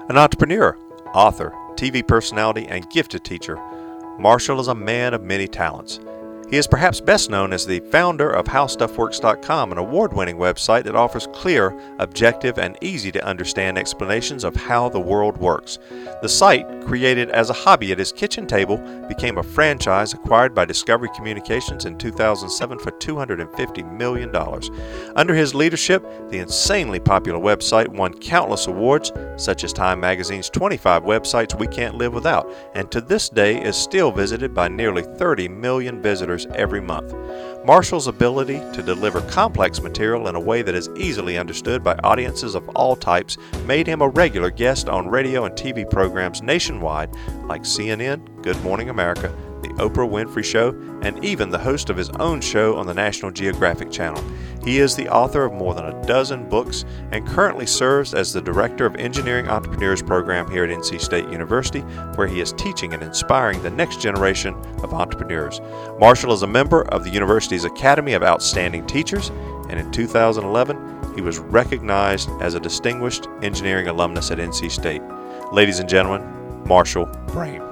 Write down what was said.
An entrepreneur, author, TV personality, and gifted teacher, Marshall is a man of many talents. He is perhaps best known as the founder of HowStuffWorks.com, an award-winning website that offers clear, objective, and easy-to-understand explanations of how the world works. The site, created as a hobby at his kitchen table, became a franchise acquired by Discovery Communications in 2007 for $250 million. Under his leadership, the insanely popular website won countless awards, such as Time Magazine's 25 websites we can't live without, and to this day is still visited by nearly 30 million visitors every month. Marshall's ability to deliver complex material in a way that is easily understood by audiences of all types made him a regular guest on radio and TV programs nationwide like CNN, Good Morning America, The Oprah Winfrey Show, and even the host of his own show on the National Geographic Channel. He is the author of more than a dozen books and currently serves as the Director of Engineering Entrepreneurs Program here at NC State University, where he is teaching and inspiring the next generation of entrepreneurs. Marshall is a member of the university's Academy of Outstanding Teachers, and in 2011, he was recognized as a distinguished engineering alumnus at NC State. Ladies and gentlemen, Marshall Brain.